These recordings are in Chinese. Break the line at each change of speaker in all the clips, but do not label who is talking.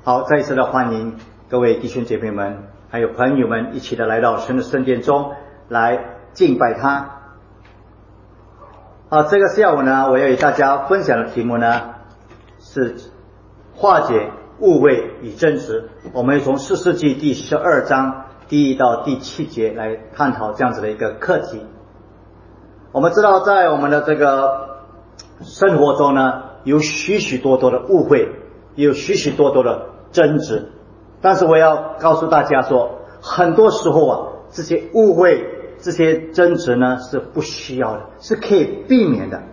好，再一次的欢迎各位弟兄姐妹们还有朋友们一起的来到神的圣殿中来敬拜他。这个下午呢，我要与大家分享的题目呢是化解误会与争执。我们从士师记第12章第1到第7节来探讨这样子的一个课题。我们知道在我们的这个生活中呢，有许许多多的误会，有许许多多的争执，但是我要告诉大家说，很多时候这些误会这些争执呢是不需要的，是可以避免的。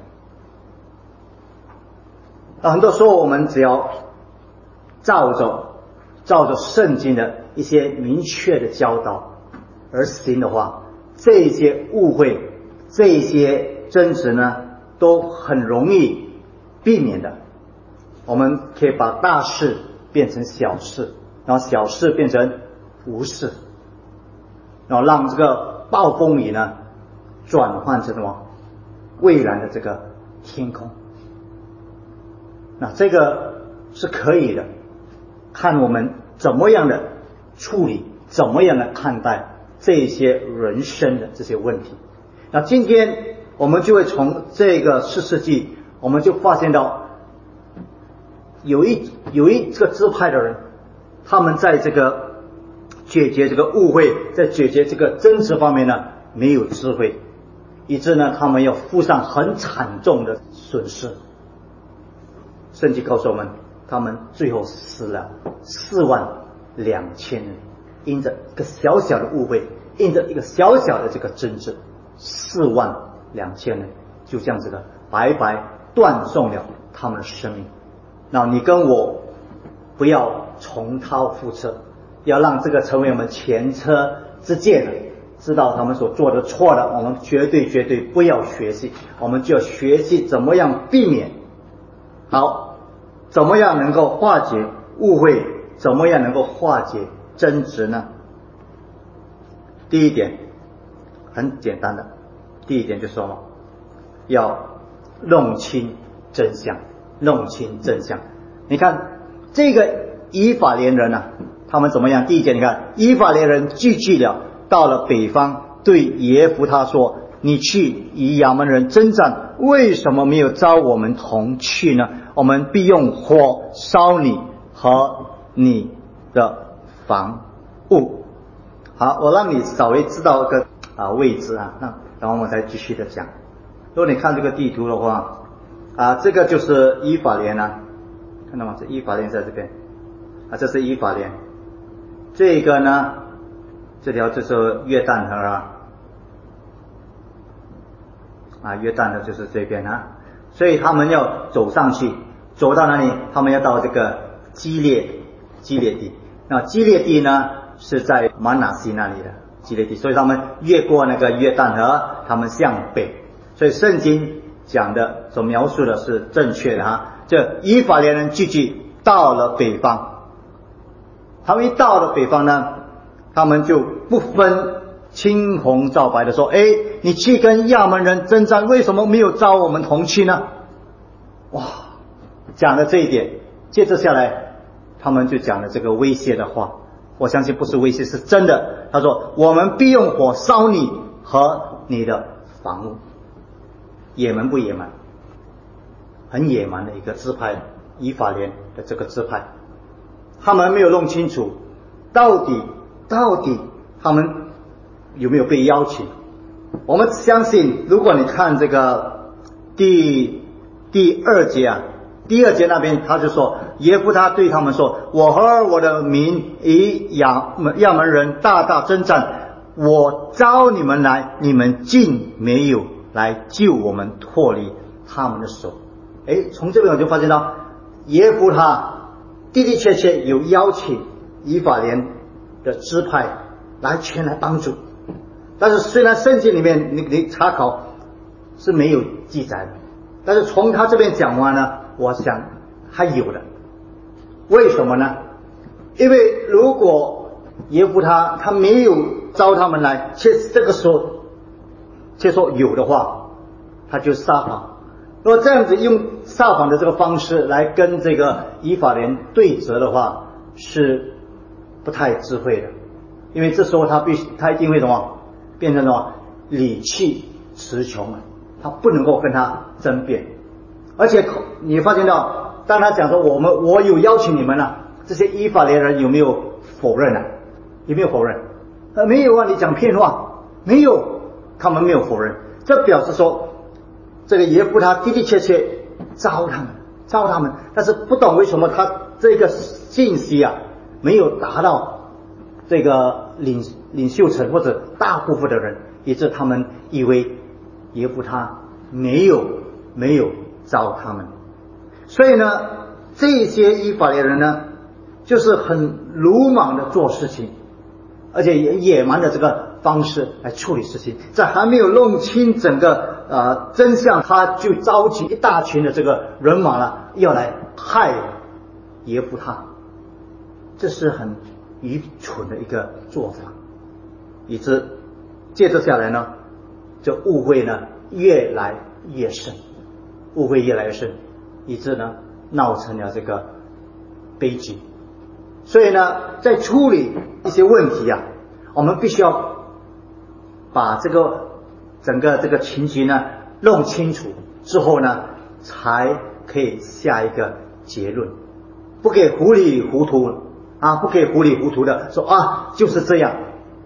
很多时候我们只要照着圣经的一些明确的教导而行的话，这一些误会这一些争执呢都很容易避免的。我们可以把大事变成小事，然后小事变成无事，然后让这个暴风雨呢转换成什么蔚蓝的这个天空。那这个是可以的，看我们怎么样的处理，怎么样的看待这些人生的这些问题。那今天我们就会从这个士师记，我们就发现到有一个支派的人，他们在这个解决这个误会，在解决这个争执方面呢没有智慧，以致呢他们要付上很惨重的损失。圣经告诉我们，他们最后死了42000人，因着一个小小的误会，因着一个小小的这个争执，42000人就这样子的白白断送了他们的生命。那你跟我不要重蹈覆辙，要让这个成为我们前车之鉴的，知道他们所做的错了，我们绝对不要学习，我们就要学习怎么样避免。好，怎么样能够化解误会，怎么样能够化解争执呢？第一点很简单的，第一点就是说要弄清真相。你看这个以法莲人啊，他们怎么样？第一节你看，以法莲人聚集了，到了北方，对耶弗他说，你去与亚扪人征战，为什么没有召我们同去呢？我们必用火烧你和你的房屋。好，我让你稍微知道一个位置啊，那然后我们再继续的讲。如果你看这个地图的话这个就是以法莲啊，看到吗？这以法莲在这边这是以法莲。这个呢，这条就是约旦河约旦河就是这边所以他们要走上去，走到哪里？他们要到这个基列地。那基列地呢是在玛拿西那里的基列地，所以他们越过那个约旦河，他们向北。所以圣经讲的所描述的是正确的这以法莲人聚集到了北方，他们一到了北方呢，他们就不分青红皂白的说，你去跟亚扪人征战，为什么没有召我们同去呢？哇，讲了这一点，接着下来他们就讲了这个威胁的话。我相信不是威胁，是真的。他说，我们必用火烧你和你的房屋。野蛮不野蛮？很野蛮的一个支派，以法莲的这个支派，他们没有弄清楚到底他们有没有被邀请。我们相信，如果你看这个第二节第二节那边他就说，耶弗他对他们说，我和我的民与亚扪人大征战，我召你们来，你们竟没有来救我们脱离他们的手。从这边我就发现到耶弗他的确有邀请以法莲的支派前来帮助，但是虽然圣经里面你查考是没有记载的，但是从他这边讲完呢，我想还有的。为什么呢？因为如果耶弗他没有招他们来，这个时候却说有的话，他就撒谎。如果这样子用撒谎的这个方式来跟这个以法莲对折的话， 是不太智慧的，因为这时候他一定会什么变成什么理气词穷啊，他不能够跟他争辩。而且你发现到，当他讲说我有邀请你们了，这些以法莲人有没有否认啊？有没有否认？没有啊，你讲骗话，没有，他们没有否认。这表示说，这个耶夫他的的确确招他们，但是不懂为什么他这个信息啊没有达到这个领袖层或者大部分的人，以致他们以为耶夫他没有招他们。所以呢，这些以法莲人呢，就是很鲁莽的做事情，而且也野蛮的这个方式来处理事情，在还没有弄清整个真相，他就召集一大群的这个人马了，要来害耶夫他，这是很愚蠢的一个做法，以致接着下来呢，这误会呢越来越深，以致呢闹成了这个悲剧。所以呢，在处理一些问题啊，我们必须要把这个整个这个情形呢弄清楚之后呢，才可以下一个结论，不可以糊里糊涂的说啊就是这样，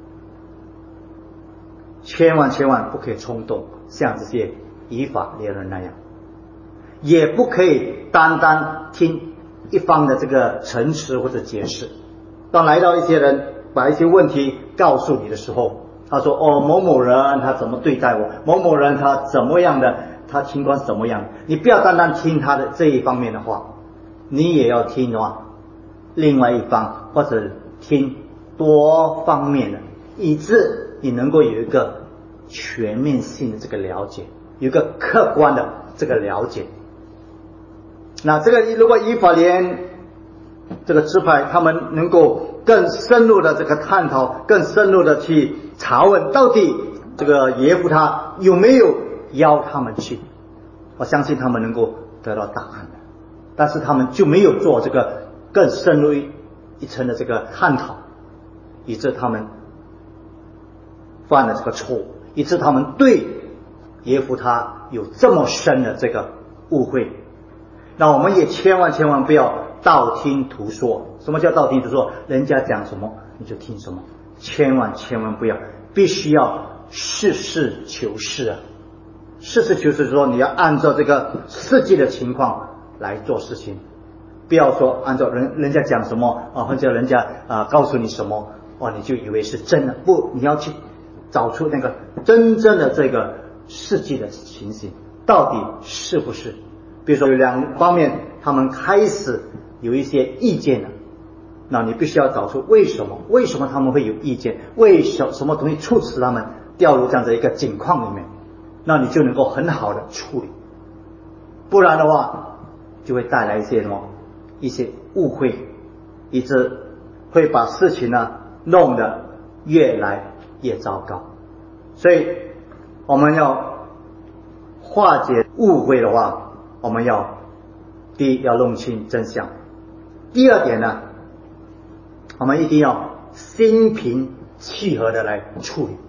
千万不可以冲动，像这些以法莲人那样，也不可以单单听一方的这个陈词或者解释。当来到一些人把一些问题告诉你的时候，他说某某人他怎么对待我，某某人他怎么样的，他情况是怎么样的，你不要单单听他的这一方面的话，你也要听的话另外一方，或者听多方面的，以致你能够有一个全面性的这个了解，有一个客观的这个了解。那这个如果以法莲这个支派他们能够更深入的这个探讨，更深入的去查问到底这个耶夫他有没有邀他们去，我相信他们能够得到答案的。但是他们就没有做这个更深入一层的这个探讨，以致他们犯了这个错误，以致他们对耶夫他有这么深的这个误会。那我们也千万不要道听途说。什么叫道听途说？人家讲什么你就听什么，千万不要，必须要实事求是啊！实事求是说，你要按照这个实际的情况来做事情，不要说按照人家讲什么或者人家告诉你什么你就以为是真的。不，你要去找出那个真正的这个实际的情形，到底是不是。比如说有两方面他们开始有一些意见了，那你必须要找出为什么他们会有意见，为什么东西促使他们掉入这样的一个境况里面，那你就能够很好的处理。不然的话就会带来一些误会，以致会把事情呢弄得越来越糟糕。所以我们要化解误会的话，我们第一要弄清真相，第二点呢，我们一定要心平气和的来处理，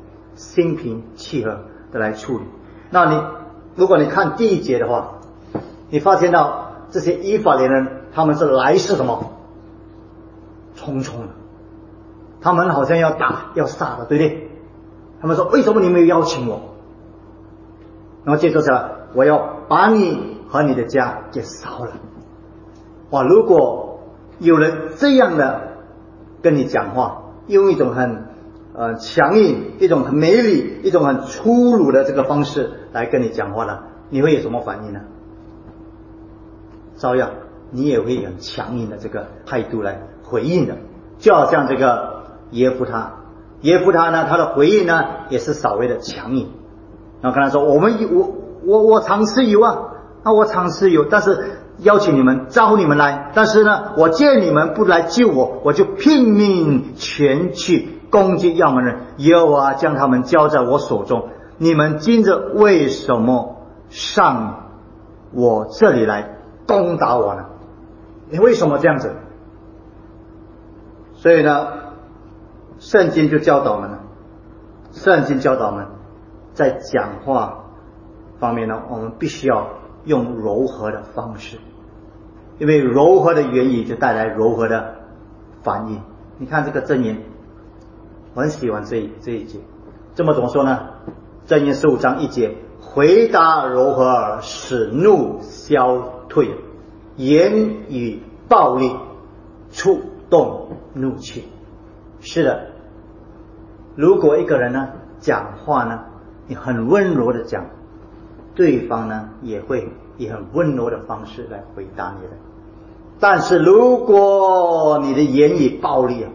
那如果你看第一节的话，你发现到这些以法莲人他们是来势什么匆匆的，他们好像要打要杀的，对不对？他们说为什么你没有邀请我？然后接着说我要把你和你的家给烧了。哇，如果有人这样的跟你讲话，用一种很强硬，一种很没理，一种很粗鲁的这个方式来跟你讲话呢，你会有什么反应呢？照样你也会很强硬的这个态度来回应的。就好像这个耶夫他呢，他的回应呢也是稍微的强硬，然后跟他说我尝试有我尝试有，但是邀请你们招你们来，但是呢我见你们不来救我，我就拼命前去攻击亚扪人，耶和华将他们交在我手中，你们今日为什么上我这里来攻打我呢？你为什么这样子？ 所以呢，圣经就教导我们了，圣经教导我们在讲话方面呢，我们必须要用柔和的方式，因为柔和的言语就带来柔和的反应。你看这个箴言，我很喜欢这一节，这么怎么说呢？箴言15章1节，回答柔和耳，使怒消退，言语暴力，触动怒气。是的，如果一个人呢讲话呢，你很温柔的讲，对方呢也会以很温柔的方式来回答你的。但是如果你的言语暴力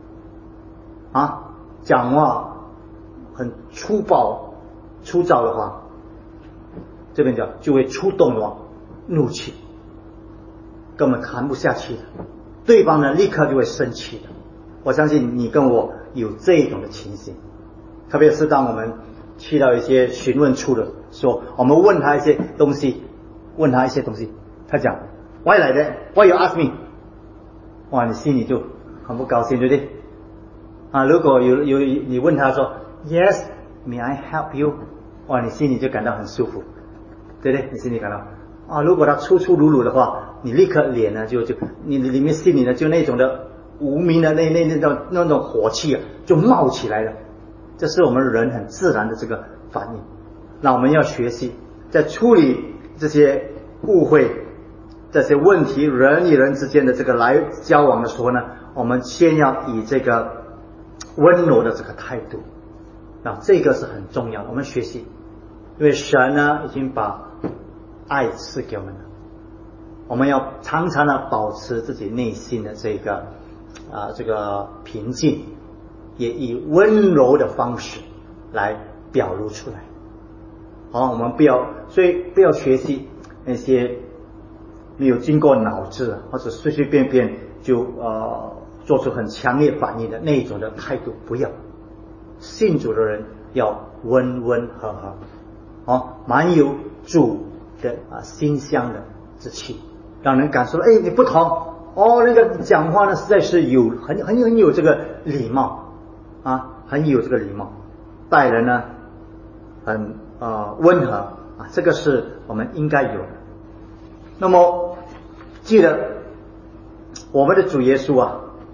讲话很粗暴粗糙的话，这边讲就会触动了怒气，根本谈不下去的，对方呢立刻就会生气的。我相信你跟我有这种的情形，特别是当我们去到一些询问处的时候，我们问他一些东西，他讲 Why like that? Why you ask me? 哇，你心里就很不高兴，对不对？如果有你问他说 Yes, may I help you? 哇，你心里就感到很舒服，对不对？你心里感到如果他粗粗鲁鲁的话，你立刻脸呢就你里面心里呢就那种的无名的那种火气就冒起来了。这是我们人很自然的这个反应。那我们要学习在处理这些误会、这些问题，人与人之间的这个来交往的时候呢，我们先要以这个温柔的这个态度。那这个是很重要的，我们学习，因为神呢已经把爱赐给我们了，我们要常常的保持自己内心的这个平静，也以温柔的方式来表露出来。我们不要学习那些没有经过脑子或者随随便便就做出很强烈反应的那种的态度，不要。信主的人要温温和和，满有主的馨香的之气，让人感受到你不同那个讲话呢实在是很有这个礼貌很有这个礼貌，待人呢很温和这个是我们应该有的。那么记得我们的主耶稣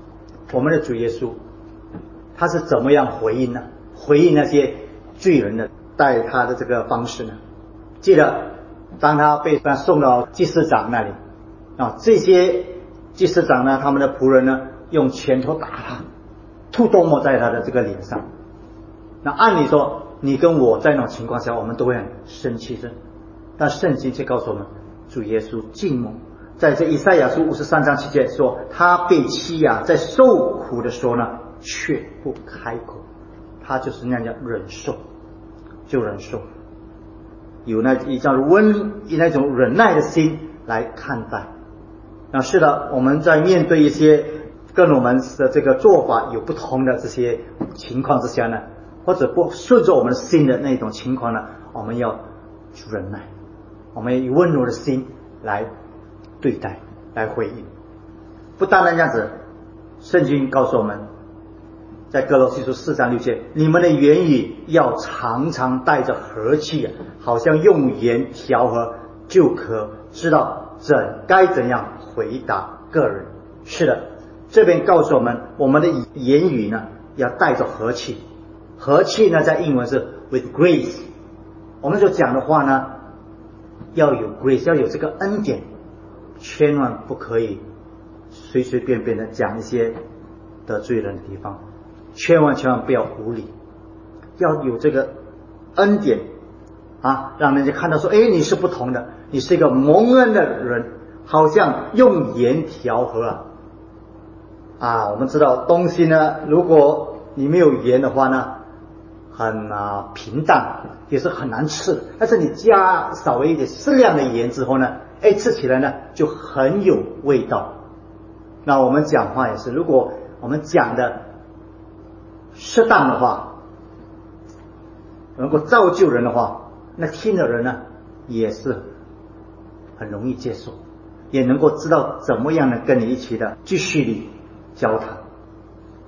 他是怎么样回应呢？回应那些罪人的待他的这个方式呢？记得当他被送到祭司长那里这些祭司长呢，他们的仆人呢用拳头打他，吐唾沫在他的这个脸上。那按理说你跟我在那种情况下我们都会很生气的，但圣经却告诉我们主耶稣静默，在这以赛亚书53章7节说他被欺压，在受苦的时候呢却不开口，他就是那样忍受，就忍受，有那种忍耐的心来看待。那是的，我们在面对一些跟我们的这个做法有不同的这些情况之下呢，或者不顺着我们心的那种情况呢，我们要忍耐，我们要以温柔的心来对待，来回应。不单单这样子，圣经告诉我们在哥罗西书4章6节，你们的言语要常常带着和气，好像用盐调和，就可知道该怎样回答个人。是的，这边告诉我们，我们的言语呢要带着和气。和气呢在英文是 with grace， 我们所讲的话呢要有 grace， 要有这个恩典，千万不可以随随便便的讲一些得罪人的地方，千万不要无理，要有这个恩典让人家看到说你是不同的，你是一个蒙恩的人，好像用盐调和我们知道东西呢，如果你没有盐的话呢很平淡，也是很难吃，但是你加稍微一点适量的盐之后呢吃起来呢就很有味道。那我们讲话也是，如果我们讲的适当的话，能够造就人的话，那听的人呢也是很容易接受，也能够知道怎么样的跟你一起的继续的交谈。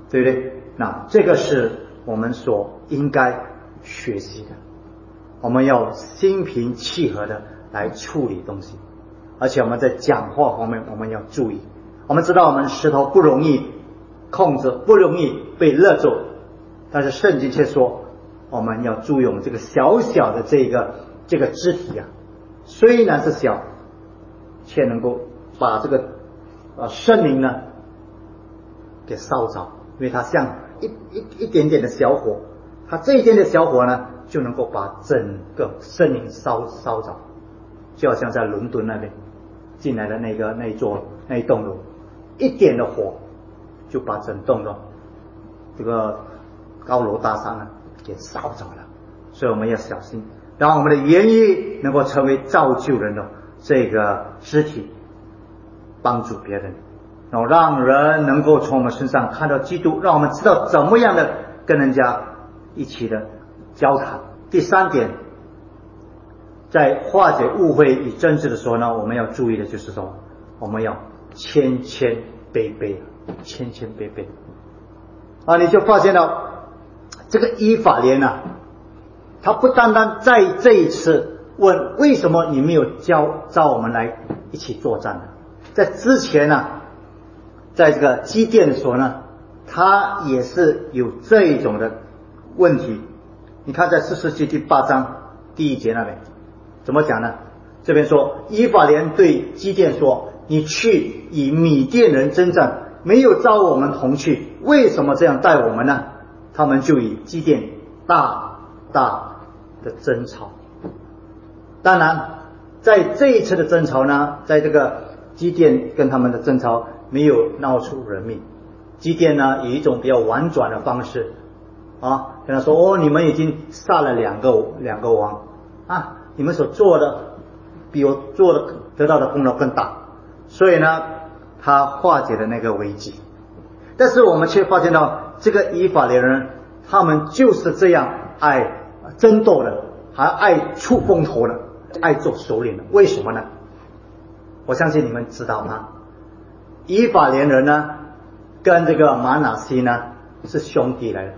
对不对？那这个是我们所应该学习的，我们要心平气和的来处理东西，而且我们在讲话方面我们要注意。我们知道我们舌头不容易控制，不容易被勒住，但是圣经却说我们要注意我们这个小小的这个肢体啊，虽然是小，却能够把这个圣灵呢给烧着，因为它像一点点的小火，它这一点的小火呢就能够把整个圣灵烧着，就好像在伦敦那边进来的那一栋楼，一点的火就把整栋的这个高楼大厦呢给烧着了。所以我们要小心，让我们的言语能够成为造就人的这个肢体，帮助别人，然后让人能够从我们身上看到基督，让我们知道怎么样的跟人家一起的交谈。第三点，在化解误会与争执的时候呢，我们要注意的就是说，我们要谦谦卑卑，谦谦卑卑啊！你就发现了这个以法莲啊，他不单单在这一次问为什么你没有召我们来一起作战呢？在之前呢，在这个基甸的时候呢，他也是有这一种的问题。你看在士师记第8章第1节那边怎么讲呢？这边说以法莲对基甸说，你去与米甸人征战，没有召我们同去，为什么这样待我们呢？他们就与基甸大的争吵。当然在这一次的争吵呢，在这个基甸跟他们的争吵没有闹出人命，基甸呢以一种比较婉转的方式跟他说，你们已经杀了两个王啊，你们所做的比我做的得到的功劳更大，所以呢他化解了那个危机。但是我们却发现到这个以法莲人，他们就是这样爱争斗的，还爱出风头的，爱做首领的。为什么呢？我相信你们知道吗？以法莲人呢跟这个玛拿西呢是兄弟来的，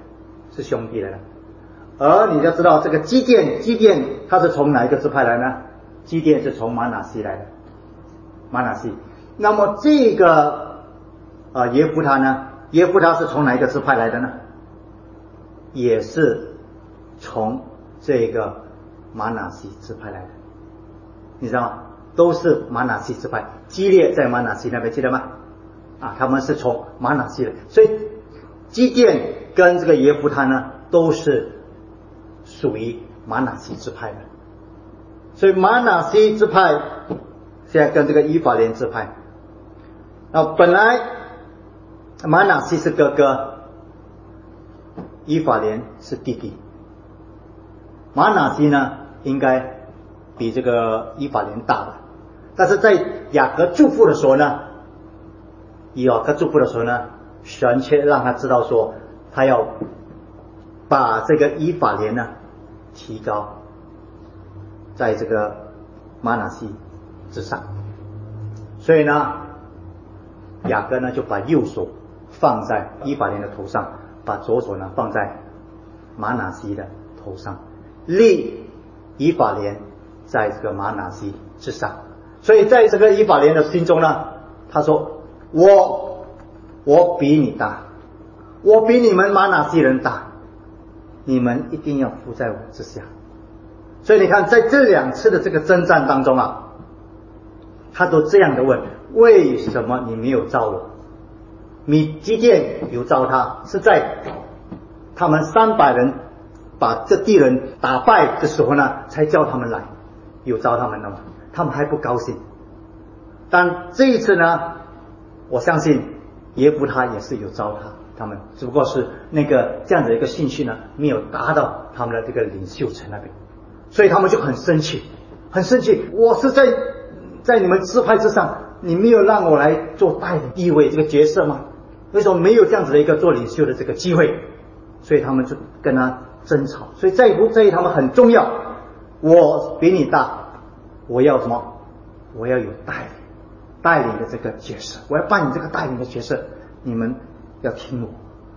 而你要知道这个基甸他是从哪一个支派来呢？基甸是从玛拿西来的，玛拿西。那么这个耶弗他呢，耶弗他是从哪一个支派来的呢？也是从这个玛拿西支派来的，你知道吗？都是玛拿西支派，基列在玛拿西那边，记得吗？他们是从玛拿西的，所以基甸跟这个耶弗他呢都是属于玛拿西支派的。所以玛拿西支派现在跟这个以法莲支派，本来玛拿西是哥哥，以法莲是弟弟。玛拿西呢应该比这个以法莲大的，但是在雅各祝福的时候呢，神却让他知道说，他要把这个以法莲呢提高在这个玛拿西之上。所以呢雅各呢就把右手放在以法莲的头上，把左手呢放在玛拿西的头上，立以法莲在这个玛拿西之上。所以在这个以法莲的心中呢，他说我比你大，我比你们玛拿西人大，你们一定要服在我之下。所以你看在这2次的这个征战当中他都这样的问，为什么你没有召我？基甸有召他，是在他们300人把这敌人打败的时候呢才叫他们来，有召他们了吗？他们还不高兴。但这一次呢，我相信耶弗他也是有召他们，只不过是那个这样的一个兴趣呢没有达到他们的这个领袖层那边，所以他们就很生气，我是在你们支派之上，你没有让我来做带领地位这个角色吗？为什么没有这样子的一个做领袖的这个机会？所以他们就跟他争吵。所以在不在意他们很重要，我比你大，我要什么？我要有带领的这个角色，我要扮演这个带领的角色，你们要听我。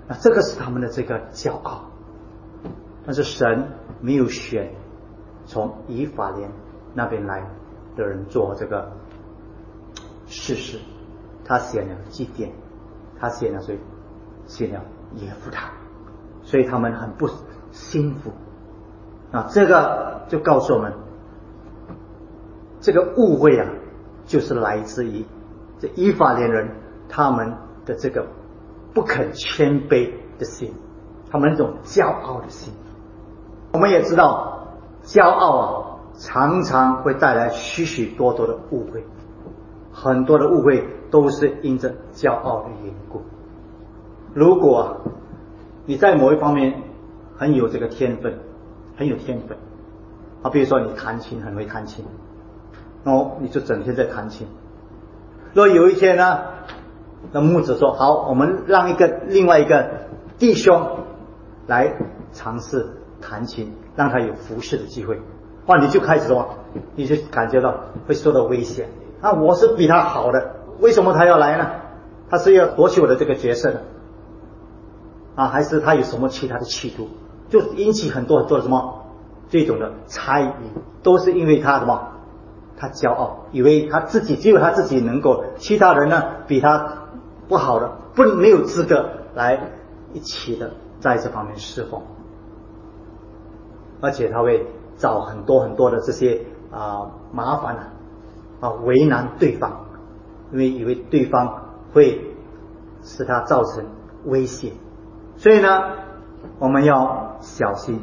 那这个是他们的这个骄傲。但是神没有选从以法莲那边来的人做这个士师，他选了基甸，他选了谁？选了耶弗他，所以他们很不幸福。这个就告诉我们，这个误会就是来自于这以法莲人他们的这个不肯谦卑的心，他们那种骄傲的心。我们也知道，骄傲常常会带来许许多多的误会，很多的误会都是因着骄傲的缘故。如果你在某一方面很有这个天分，很有天分比如说你弹琴很会弹琴，你就整天在弹琴。若有一天呢，那牧者说好，我们让另外一个弟兄来尝试弹琴，让他有服侍的机会，你就开始你就感觉到会受到危险。我是比他好的，为什么他要来呢？他是要夺取我的这个角色的还是他有什么其他的企图？就引起很多很多的这种的猜疑，都是因为他他骄傲，以为只有他自己能够，其他人呢比他不好的，没有资格来一起的在这方面侍奉。而且他会找很多很多的这些麻烦为难对方，因为以为对方会使他造成威胁。所以呢，我们要小心，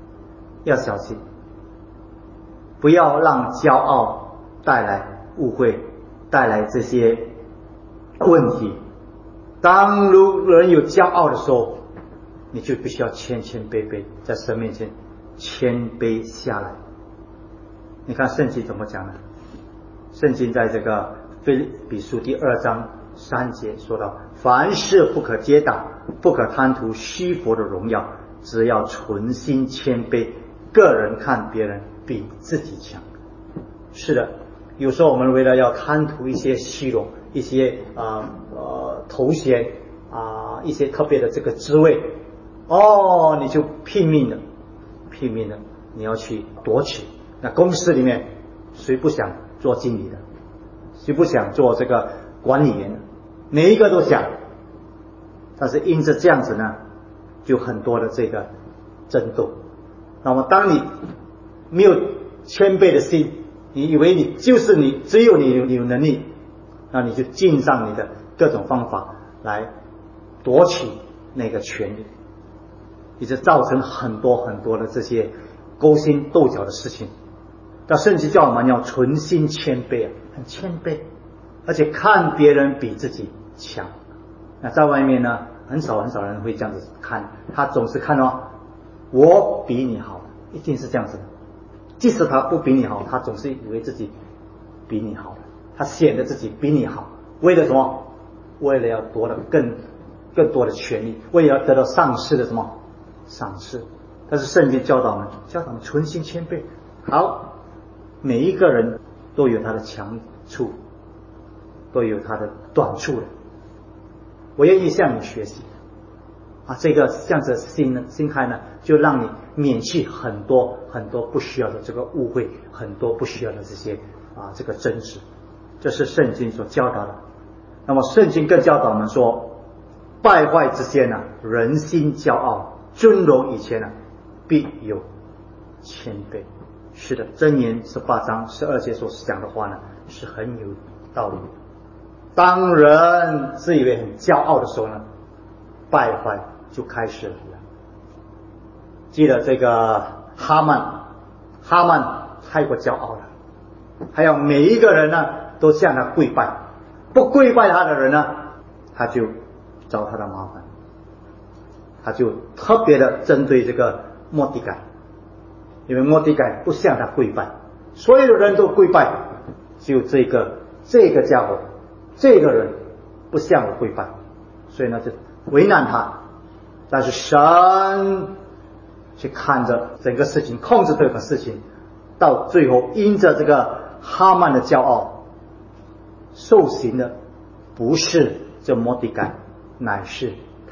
不要让骄傲带来误会，带来这些问题。当人有骄傲的时候，你就必须要谦卑，在神面前谦卑下来。你看圣经怎么讲呢？圣经在这个腓立比书第2章3节说到，凡事不可结党，不可贪图虚浮的荣耀，只要存心谦卑，个人看别人比自己强。是的，有时候我们为了要贪图一些虚荣，一些头衔一些特别的这个职位，你就拼命的你要去夺取。那公司里面谁不想做经理的？谁不想做这个管理员的？每一个都想。但是因着这样子呢，就很多的这个争斗。那么当你没有谦卑的心，你以为你就是你，只有你有能力，那你就尽上你的各种方法来夺取那个权利，也就造成很多很多的这些勾心斗角的事情。但圣经叫我们要存心谦卑很谦卑，而且看别人比自己强。那在外面呢，很少人会这样子看，他总是看我比你好，一定是这样子的。即使他不比你好，他总是以为自己比你好，他显得自己比你好，为了什么？为了要夺得更多的权利，为了要得到上司的赏识。但是圣经教导我们存心谦卑。好，每一个人都有他的强处，都有他的短处的。我愿意向你学习这个这样子的心态呢，就让你免去很多很多不需要的这个误会，很多不需要的这些这个争执。这是圣经所教导的。那么圣经更教导我们说，败坏之先人心骄傲，尊荣以前必有谦卑。是的，箴言18章12节所讲的话呢，是很有道理的。当人自以为很骄傲的时候呢，败坏就开始了。记得这个哈曼太过骄傲了，还有每一个人呢都向他跪拜，不跪拜他的人呢，他就找他的麻烦。他就特别的针对这个末底改，因为末底改不向他跪拜，所有的人都跪拜，只有这个家伙，这个人不向我跪拜，所以呢就为难他。但是神去看着整个事情，控制这个事情，到最后因着这个哈曼的骄傲，受刑的不是这末底改，乃是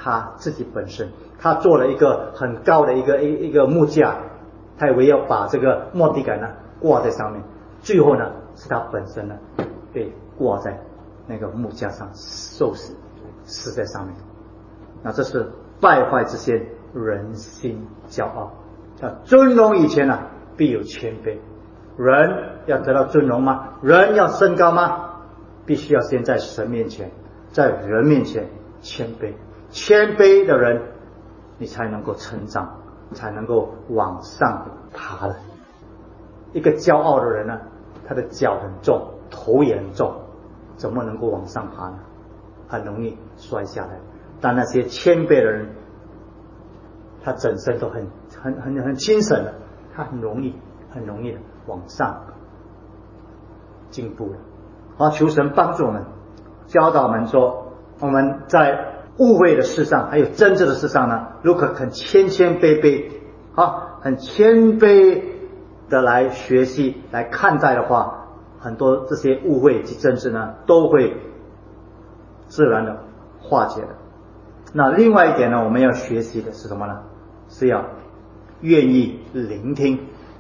他自己本身，他做了一个很高的一个木架，他以为要把这个末底改呢挂在上面，最后呢是他本身呢被挂在那个木架上受死，死在上面。那这是败坏之先，人心骄傲。尊荣以前呢，必有谦卑。人要得到尊荣吗？人要升高吗？必须要先在神面前，在人面前谦卑。谦卑的人，你才能够成长，才能够往上爬的。一个骄傲的人呢，他的脚很重，头也很重，怎么能够往上爬呢？很容易摔下来。但那些谦卑的人，他整身都很精神的，他很容易的往上进步了。好，求神帮助我们，教导我们说，我们在误会的事上，还有真正的事上呢，如果很谦卑，很谦卑的来学习来看待的话，很多这些误会及争执呢，都会自然的化解的。那另外一点呢，我们要学习的是什么呢？是要愿意聆听。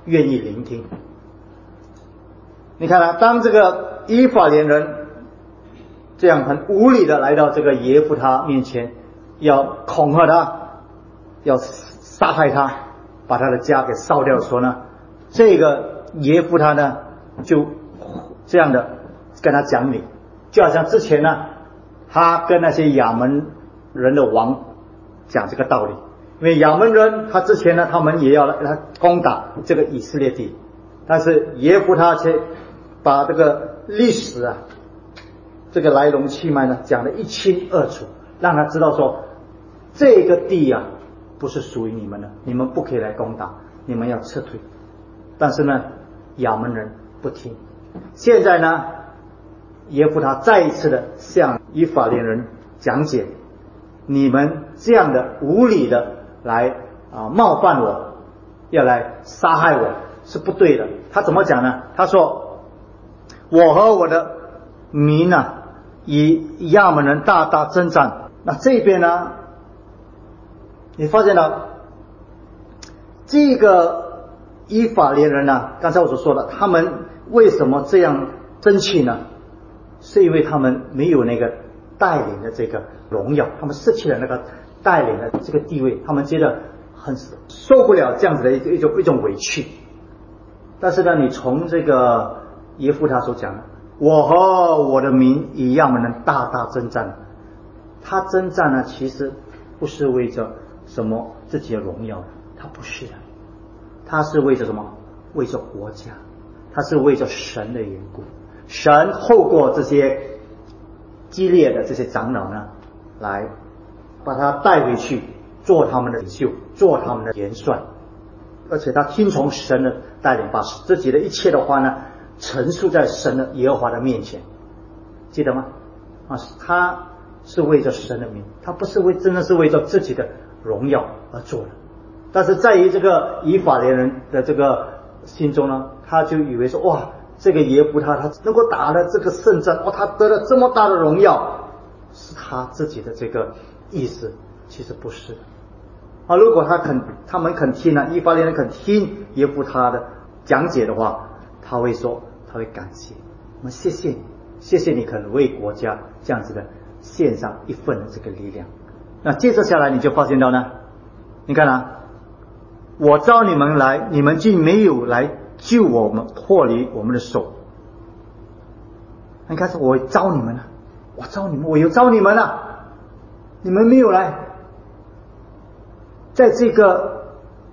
你看啊，当这个以法莲人这样很无理的来到这个耶弗他面前，要恐吓他，要杀害他，把他的家给烧掉的时候呢，这个耶弗他呢就这样的跟他讲理，就好像之前呢他跟那些亚门人的王讲这个道理。因为亚门人他之前呢，他们也要来攻打这个以色列地，但是耶弗他却把这个历史啊，这个来龙去脉呢讲得一清二楚，让他知道说这个地啊不是属于你们的，你们不可以来攻打，你们要撤退。但是呢，亚门人不听。现在呢，耶弗他再一次的向以法莲人讲解，你们这样的无理的来冒犯我，要来杀害我是不对的。他怎么讲呢？他说，我和我的民啊与亚门人大大征战。那这边呢，你发现了这个以法莲人呢，刚才我所说的，他们为什么这样生气呢？是因为他们没有那个带领的这个荣耀，他们失去了那个带领的这个地位，他们觉得很受不了这样子的一种委屈。但是呢，你从这个耶弗他所讲的，我和我的民与亚门人大大征战，他征战呢其实不是为着什么自己的荣耀，他不是的，他是为着什么？为着国家，他是为着神的缘故。神透过这些激烈的这些长老呢，来把他带回去做他们的领袖，做他们的元帅，而且他听从神的带领，把自己的一切的话呢陈述在神的耶和华的面前，记得吗？他是为着神的名，他不是真的是为着自己的荣耀而做的。但是在于这个以法莲人的这个心中呢，他就以为说，哇，这个耶弗他能够打了这个胜仗，他得了这么大的荣耀，是他自己的这个意思，其实不是的。如果他们肯听呢，以法莲人肯听耶弗他的讲解的话，他会说，他会感谢我们，谢谢你，谢谢你肯为国家这样子的献上一份的这个力量。那接着下来你就发现到呢，你看啊，我召你们来，你们竟没有来救我们脱离我们的手。你看，我召你们了，我召你们，我有召你们了，你们没有来。在这个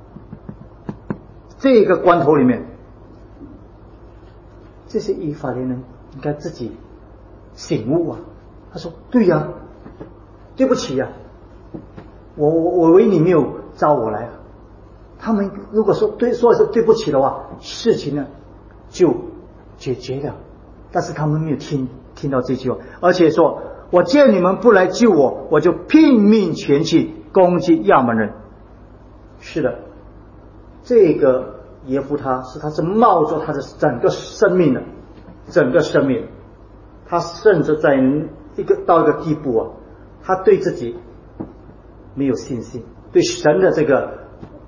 关头里面，这些以法莲人应该自己醒悟啊。他说，对呀，对不起呀，我为你没有召我来啊。他们如果说是对不起的话，事情呢就解决了。但是他们没有听到这句话，而且说，我见你们不来救我，我就拼命前去攻击亚门人。是的，这个耶弗他是冒着他的整个生命的，他甚至到一个地步啊，他对自己没有信心，对神的这个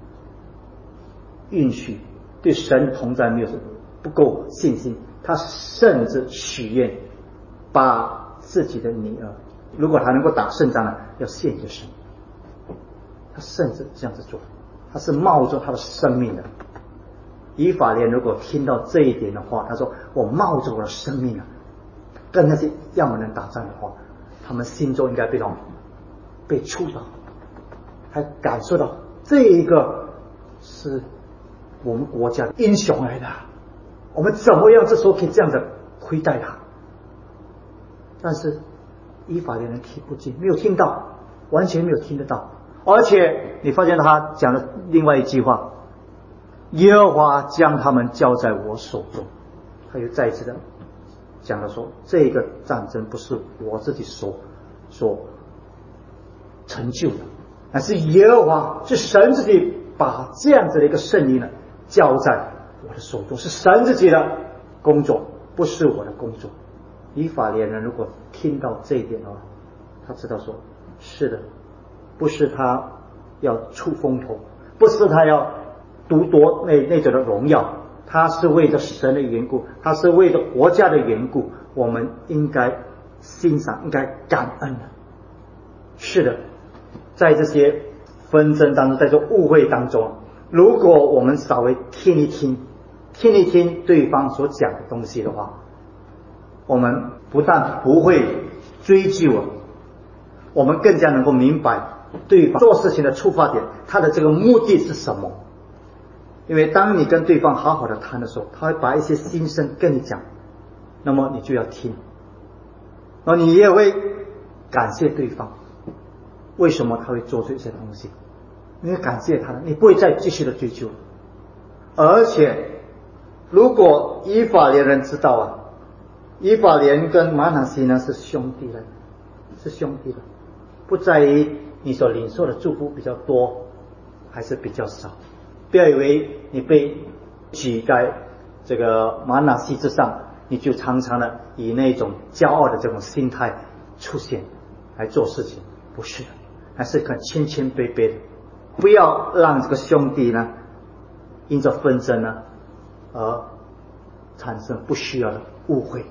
允许，对神同在没有不够信心，他甚至许愿把自己的女儿，如果他能够打胜仗呢，要献给神。他甚至这样子做，他是冒着他的生命的。以法莲如果听到这一点的话，他说我冒着我的生命啊，跟那些亚扈人打仗的话，他们心中应该被触到，还感受到这一个是我们国家的英雄来的，我们怎么样这时候可以这样的亏待他？但是以法莲人听不进，没有听到，完全没有听得到。而且你发现他讲了另外一句话，耶和华将他们交在我手中。他又再一次的讲了说，这个战争不是我自己所成就的，而是耶和华，是神自己把这样子的一个胜利呢交在我的手中，是神自己的工作，不是我的工作。以法莲人如果听到这一点的话，他知道说，是的，不是他要出风头，不是他要独夺那种的荣耀，他是为着神的缘故，他是为着国家的缘故，我们应该欣赏，应该感恩的。是的，在这些纷争当中，在这误会当中，如果我们稍微听一听对方所讲的东西的话，我们不但不会追究，我们更加能够明白对方做事情的出发点，他的这个目的是什么。因为当你跟对方好好的谈的时候，他会把一些心声跟你讲，那么你就要听，然后你也会感谢对方，为什么他会做出一些东西，你会感谢他的，你不会再继续的追究。而且如果以法莲人知道啊，以法莲跟玛拿西呢是兄弟的，不在于你所领受的祝福比较多还是比较少。不要以为你被举在这个玛拿西之上，你就常常的以那种骄傲的这种心态出现来做事情，不是的，还是很谦谦卑卑的。不要让这个兄弟呢因着纷争呢而产生不需要的误会。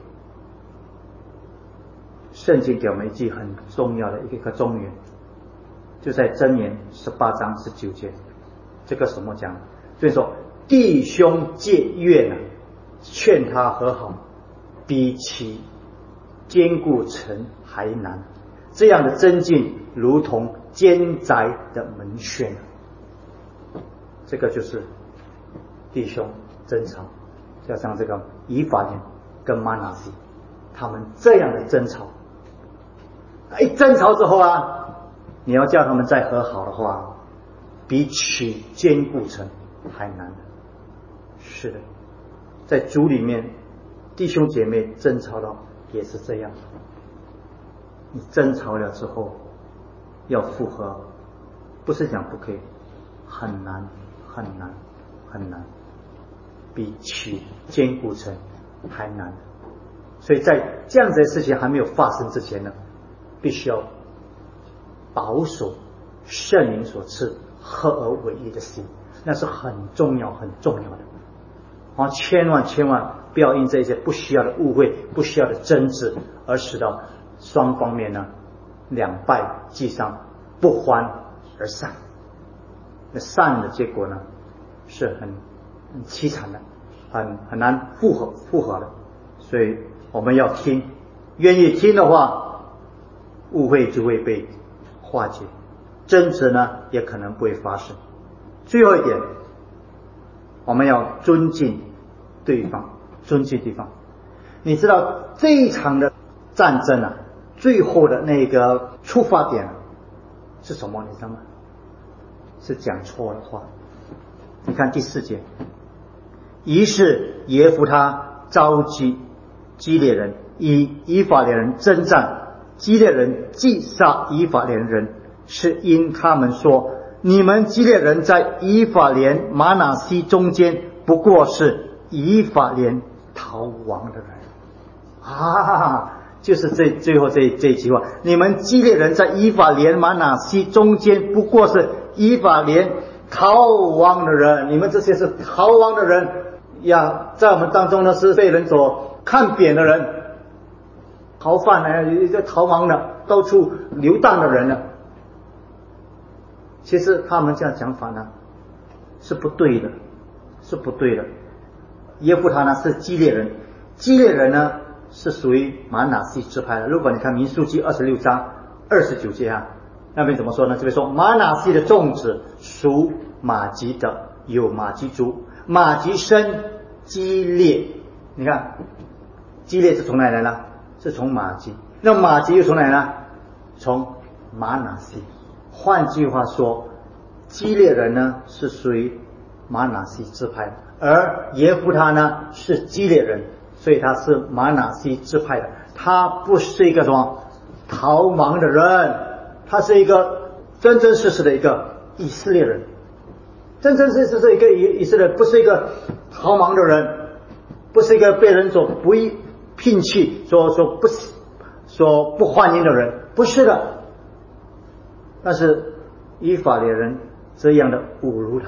圣经给我们一句很重要的一个忠言，就在箴言18章19节，这个什么讲？所以说弟兄结怨呢，劝他和好，比起坚固城还难。这样的增进如同坚宅的门轩。这个就是弟兄争吵，就像这个以法莲跟玛拿西他们这样的争吵，一争吵之后啊，你要叫他们再和好的话，比取坚固城还难。是的，在主里面弟兄姐妹争吵到也是这样，你争吵了之后要复合，不是讲不可以，很难，比取坚固城还难。所以在这样子的事情还没有发生之前呢，必须要保守圣灵所赐合而为一的心，那是很重要的。千万不要因这些不需要的误会、不需要的争执，而使到双方面呢两败俱伤，不欢而散。那散的结果呢是很凄惨的，很难复合的。所以我们要听，愿意听的话，误会就会被化解，争执呢也可能不会发生。最后一点，我们要尊敬对方。你知道这一场的战争啊，最后的那个出发点是什么？你知道吗？是讲错了话。你看第4节，于是耶弗他召集基列人与以法莲人征战，基列人击杀以法莲人，是因他们说，你们基列人在以法莲玛拿西中间，不过是以法莲逃亡的人。 就是最后这一句话，你们基列人在以法莲玛拿西中间，不过是以法莲逃亡的人，你们这些是逃亡的人呀，在我们当中呢是被人所看扁的人，逃犯呢，逃亡的，到处流荡的人呢。其实他们这样讲法呢是不对的，是不对的。耶弗他呢是基列人，基列人呢是属于玛拿西支派的。如果你看民数记26章29节啊，那边怎么说呢？这边说玛拿西的众子属马吉的，有马吉族，马吉生基列。你看基列是从哪里来呢？是从马吉。那马吉又从哪里呢？从玛拿西。换句话说，基列人呢是属于玛拿西支派的，而耶弗他呢是基列人，所以他是玛拿西支派的。他不是一个什么逃亡的人，他是一个真真实实的一个以色列人，真真实实是一个以色列人，不是一个逃亡的人，不是一个被人所不摒弃、所不欢迎的人，不是的。但是以法莲人这样的侮辱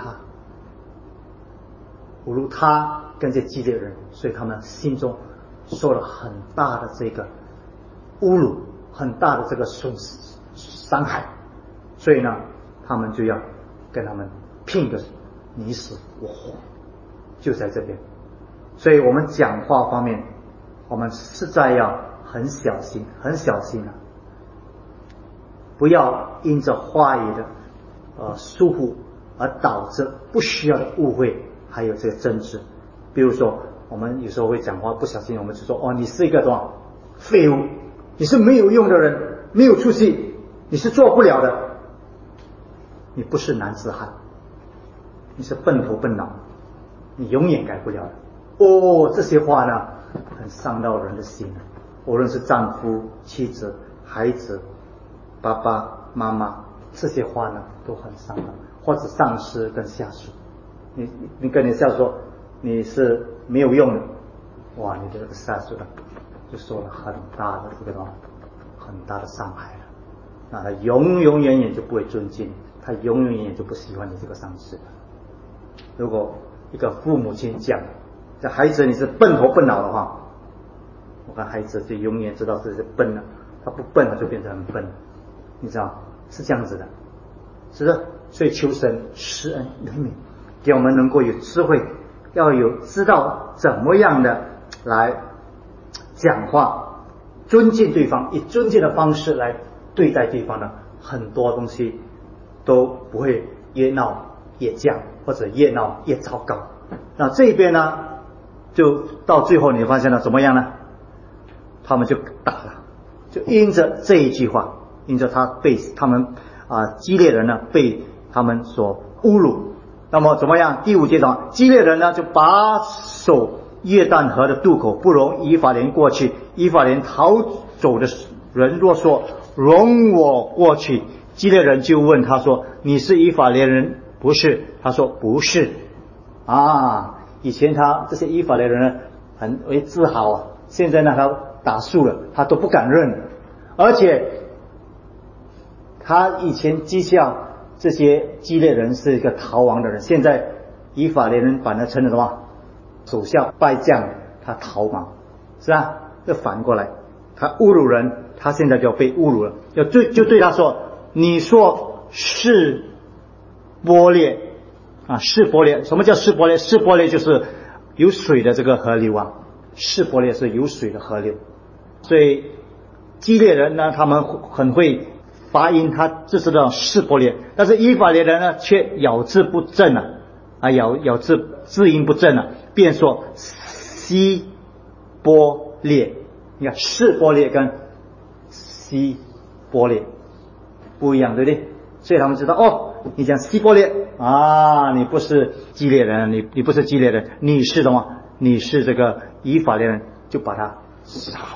他跟这基列人，所以他们心中受了很大的这个侮辱，很大的这个伤害，所以呢他们就要跟他们拼个你死我活，就在这边。所以我们讲话方面，我们实在要很小心，很小心啊，不要因着话语的疏忽而导致不需要的误会，还有这个争执。比如说我们有时候会讲话不小心，我们就说你是一个什么废物，你是没有用的人，没有出息，你是做不了的，你不是男子汉，你是笨头笨脑，你永远改不了的。这些话呢很伤到人的心，无论是丈夫、妻子、孩子、爸爸妈妈，这些话呢都很伤人，或者上司跟下属，你跟你下属说你是没有用的，哇，你这个下属呢就受了很大的这个很大的伤害了，那他永远就不会尊敬，他永远就不喜欢你这个上司了。如果一个父母亲讲这孩子你是笨头笨脑的话，我看孩子就永远知道这是笨了，他不笨了就变成很笨了，你知道是这样子的，是的。所以求神施恩怜悯，给我们能够有智慧，要有知道怎么样的来讲话，尊敬对方，以尊敬的方式来对待对方的，很多东西都不会越闹越僵，或者越闹越糟糕。那这边呢就到最后你发现了怎么样呢？他们就打了，就因着这一句话，因着他被他们基列人呢被他们所侮辱，那么怎么样？第5节讲基列人呢就把守约旦河的渡口，不容以法莲过去。以法莲逃走的人若说容我过去，基列人就问他说你是以法莲人不是？他说不是。以前他这些以法莲人呢很为自豪啊，现在呢他打输了，他都不敢认，而且他以前讥笑这些基列人是一个逃亡的人，现在以法莲人反而成了什么手下败将，他逃亡，是吧？就反过来，他侮辱人，他现在就要被侮辱了，就对他说你说是波列是波列。什么叫是波列？是波列就是有水的这个河流啊，是波列是有水的河流。所以基列人呢他们很会发音，他就是那种是波列，但是以法莲人呢却咬字不正咬字音不正便说西波列。你看是波列跟西波列不一样，对不对？所以他们知道你讲西波列你不是基列人，你不是基列人，你是什么？你是这个以法莲人，就把他杀了。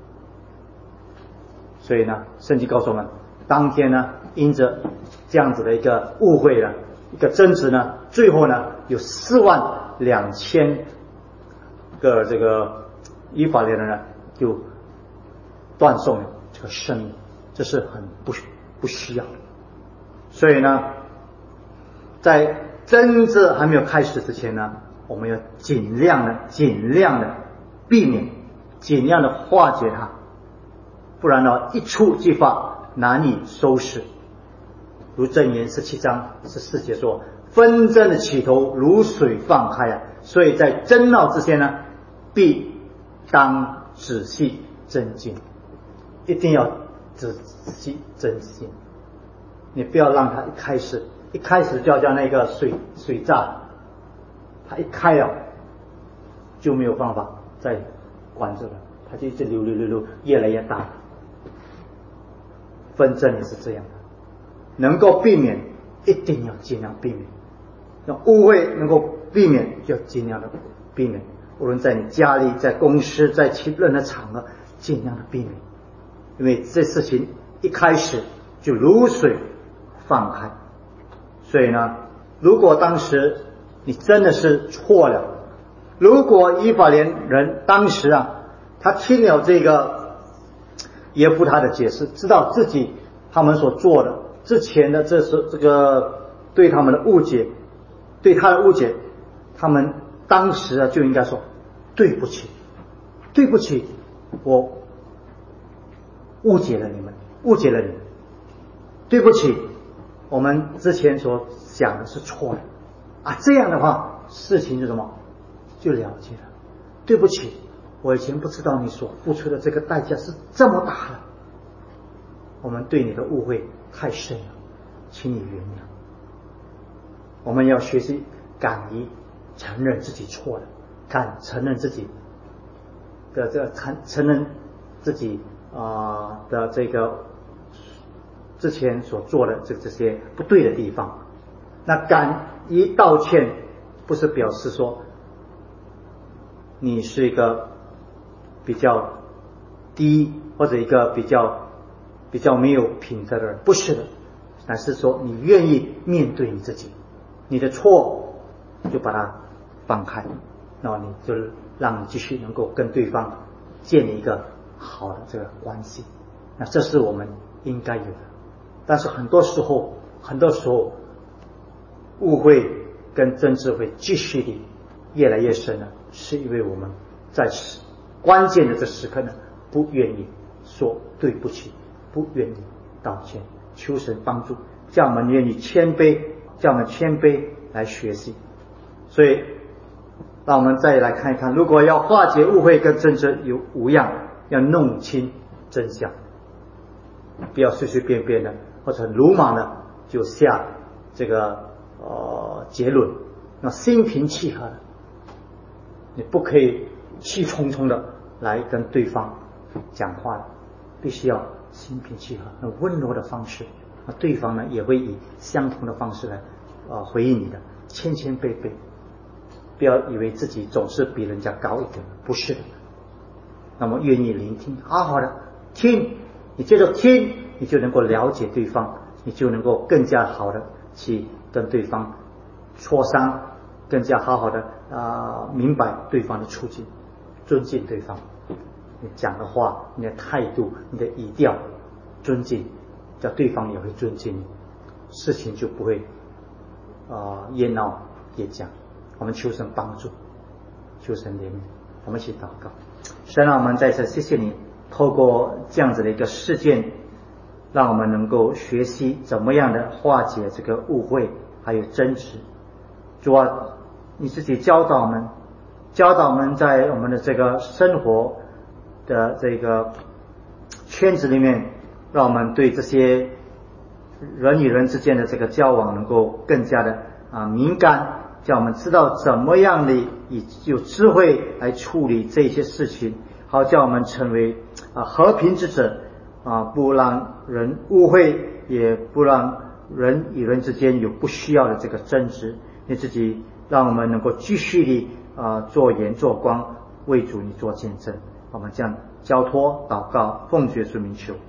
所以呢圣经告诉我们，当天呢因着这样子的一个误会呢，一个争执呢，最后呢有42000个这个以法莲人呢就断送这个生命，这是很不需要的。所以呢，在争执还没有开始之前呢，我们要尽量的避免，尽量的化解它，不然呢，一触即发，难以收拾。如箴言17章14节说，纷争的起头如水放开啊，所以在争闹之前呢，必当仔细侦经，一定要仔细侦经。你不要让它一开始就要像那个水闸，它一开了就没有办法再关着了，它就一直流，越来越大。纷争也是这样的，能够避免一定要尽量避免，那误会能够避免就尽量的避免，无论在你家里、在公司、在其任何场合，尽量的避免，因为这事情一开始就如水放开。所以呢，如果当时你真的是错了，如果以法莲人当时他听了这个耶夫他的解释，知道自己他们所做的之前的这个对他们的误解，对他的误解，他们当时就应该说对不起，我误解了你们，对不起，我们之前所想的是错的这样的话，事情就什么就了结了。对不起，我以前不知道你所付出的这个代价是这么大的，我们对你的误会太深了，请你原谅。我们要学习敢于承认自己错了，承认自己的承认自己的这个之前所做的这些不对的地方。那敢于道歉，不是表示说你是一个比较低或者一个比较没有品德的人，不是的，乃是说你愿意面对你自己，你的错就把它放开，然后你就让你继续能够跟对方建立一个好的这个关系。那这是我们应该有的。但是很多时候误会跟争执会继续的越来越深了，是因为我们在关键的这时刻呢，不愿意说对不起，不愿意道歉。求神帮助，叫我们愿意谦卑来学习。所以让我们再来看一看，如果要化解误会跟争执，有5样，要弄清真相，不要随随便便的或者鲁莽的就下这个结论。那心平气和的，你不可以气冲冲的来跟对方讲话的，必须要心平气和，那温柔的方式，那对方呢也会以相同的方式来回应你的，谦卑，不要以为自己总是比人家高一点，不是的。那么愿意聆听，好好的听，你接着听，你就能够了解对方，你就能够更加好的去跟对方磋商，更加好好的明白对方的处境，尊敬对方。你讲的话，你的态度，你的语调，尊敬，叫对方也会尊敬你，事情就不会越闹越僵。我们求神帮助，求神怜悯，我们一起祷告。神啊，我们再次谢谢你，透过这样子的一个事件，让我们能够学习怎么样的化解这个误会还有争执。主啊，你自己教导我们在我们的这个生活的这个圈子里面，让我们对这些人与人之间的这个交往能够更加的敏感，叫我们知道怎么样的有智慧来处理这些事情，好叫我们成为和平之者不让人误会，也不让人与人之间有不需要的这个争执。你自己让我们能够继续的做盐做光，为主你做见证。我们这样交托祷告，奉主耶稣名求。